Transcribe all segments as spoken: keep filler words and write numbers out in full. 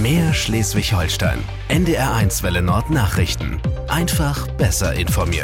Mehr Schleswig-Holstein. N D R eins Welle Nord Nachrichten. Einfach besser informiert.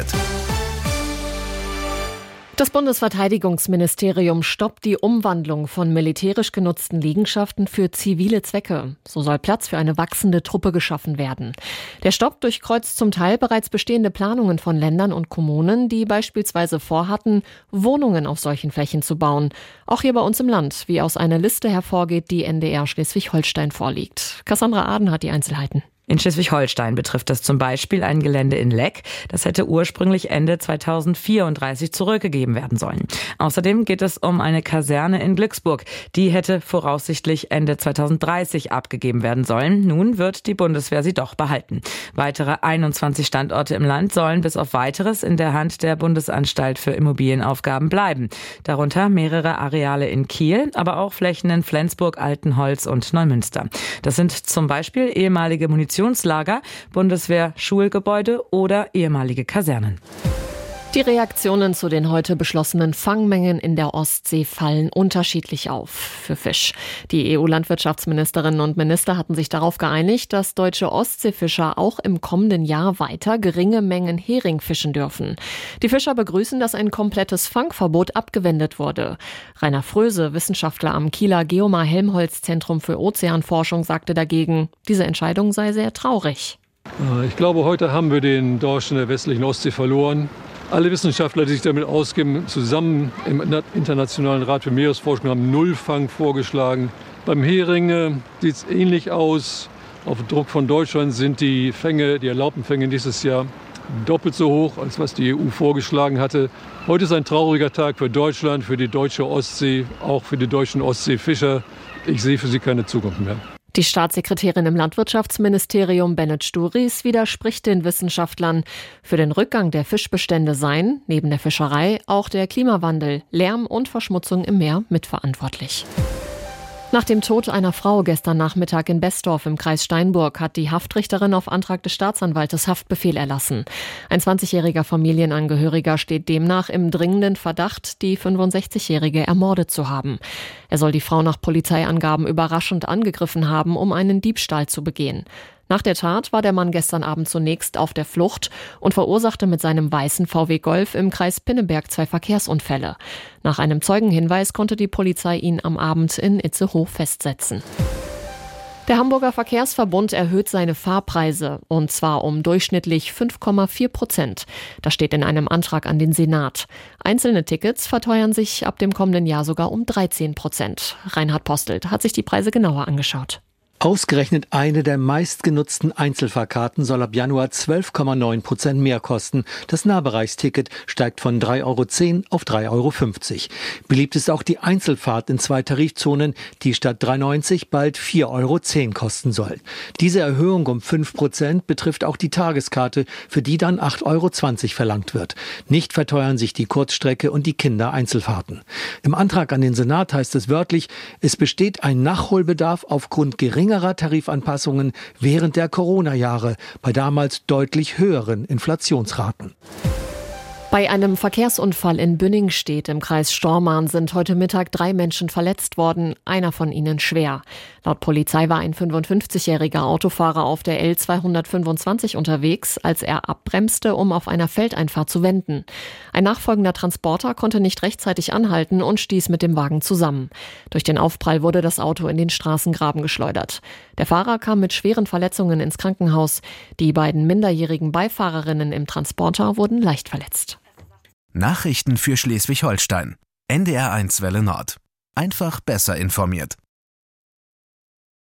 Das Bundesverteidigungsministerium stoppt die Umwandlung von militärisch genutzten Liegenschaften für zivile Zwecke. So soll Platz für eine wachsende Truppe geschaffen werden. Der Stopp durchkreuzt zum Teil bereits bestehende Planungen von Ländern und Kommunen, die beispielsweise vorhatten, Wohnungen auf solchen Flächen zu bauen. Auch hier bei uns im Land, wie aus einer Liste hervorgeht, die N D R Schleswig-Holstein vorliegt. Cassandra Aden hat die Einzelheiten. In Schleswig-Holstein betrifft das zum Beispiel ein Gelände in Leck. Das hätte ursprünglich Ende zweitausendvierunddreißig zurückgegeben werden sollen. Außerdem geht es um eine Kaserne in Glücksburg. Die hätte voraussichtlich Ende zweitausenddreißig abgegeben werden sollen. Nun wird die Bundeswehr sie doch behalten. Weitere einundzwanzig Standorte im Land sollen bis auf Weiteres in der Hand der Bundesanstalt für Immobilienaufgaben bleiben. Darunter mehrere Areale in Kiel, aber auch Flächen in Flensburg, Altenholz und Neumünster. Das sind zum Beispiel ehemalige Munitions Lager, Bundeswehr, Schulgebäude oder ehemalige Kasernen. Die Reaktionen zu den heute beschlossenen Fangmengen in der Ostsee fallen unterschiedlich auf für Fisch. Die E U-Landwirtschaftsministerinnen und Minister hatten sich darauf geeinigt, dass deutsche Ostseefischer auch im kommenden Jahr weiter geringe Mengen Hering fischen dürfen. Die Fischer begrüßen, dass ein komplettes Fangverbot abgewendet wurde. Rainer Fröse, Wissenschaftler am Kieler Geomar-Helmholtz-Zentrum für Ozeanforschung, sagte dagegen, diese Entscheidung sei sehr traurig. Ich glaube, heute haben wir den Dorsch in der westlichen Ostsee verloren. Alle Wissenschaftler, die sich damit auskennen, zusammen im Internationalen Rat für Meeresforschung haben Nullfang vorgeschlagen. Beim Hering äh, sieht es ähnlich aus. Auf Druck von Deutschland sind die Fänge, die erlaubten Fänge dieses Jahr doppelt so hoch, als was die E U vorgeschlagen hatte. Heute ist ein trauriger Tag für Deutschland, für die deutsche Ostsee, auch für die deutschen Ostseefischer. Ich sehe für sie keine Zukunft mehr. Die Staatssekretärin im Landwirtschaftsministerium Bennett Sturis widerspricht den Wissenschaftlern. Für den Rückgang der Fischbestände seien, neben der Fischerei, auch der Klimawandel, Lärm und Verschmutzung im Meer mitverantwortlich. Nach dem Tod einer Frau gestern Nachmittag in Bestorf im Kreis Steinburg hat die Haftrichterin auf Antrag des Staatsanwaltes Haftbefehl erlassen. Ein zwanzigjähriger Familienangehöriger steht demnach im dringenden Verdacht, die fünfundsechzigjährige ermordet zu haben. Er soll die Frau nach Polizeiangaben überraschend angegriffen haben, um einen Diebstahl zu begehen. Nach der Tat war der Mann gestern Abend zunächst auf der Flucht und verursachte mit seinem weißen V W Golf im Kreis Pinneberg zwei Verkehrsunfälle. Nach einem Zeugenhinweis konnte die Polizei ihn am Abend in Itzehoe festsetzen. Der Hamburger Verkehrsverbund erhöht seine Fahrpreise, und zwar um durchschnittlich fünf Komma vier Prozent. Das steht in einem Antrag an den Senat. Einzelne Tickets verteuern sich ab dem kommenden Jahr sogar um dreizehn Prozent. Reinhard Postelt hat sich die Preise genauer angeschaut. Ausgerechnet eine der meistgenutzten Einzelfahrkarten soll ab Januar zwölf Komma neun Prozent mehr kosten. Das Nahbereichsticket steigt von drei Euro zehn auf drei Euro fünfzig. Beliebt ist auch die Einzelfahrt in zwei Tarifzonen, die statt drei Euro neunzig bald vier Euro zehn kosten soll. Diese Erhöhung um fünf Prozent betrifft auch die Tageskarte, für die dann acht Euro zwanzig verlangt wird. Nicht verteuern sich die Kurzstrecke und die Kindereinzelfahrten. Im Antrag an den Senat heißt es wörtlich, es besteht ein Nachholbedarf aufgrund geringerer Tarifanpassungen während der Corona-Jahre bei damals deutlich höheren Inflationsraten. Bei einem Verkehrsunfall in Bünningstedt im Kreis Stormarn sind heute Mittag drei Menschen verletzt worden, einer von ihnen schwer. Laut Polizei war ein fünfundfünfzigjähriger Autofahrer auf der L zweihundertfünfundzwanzig unterwegs, als er abbremste, um auf einer Feldeinfahrt zu wenden. Ein nachfolgender Transporter konnte nicht rechtzeitig anhalten und stieß mit dem Wagen zusammen. Durch den Aufprall wurde das Auto in den Straßengraben geschleudert. Der Fahrer kam mit schweren Verletzungen ins Krankenhaus. Die beiden minderjährigen Beifahrerinnen im Transporter wurden leicht verletzt. Nachrichten für Schleswig-Holstein. N D R eins Welle Nord. Einfach besser informiert.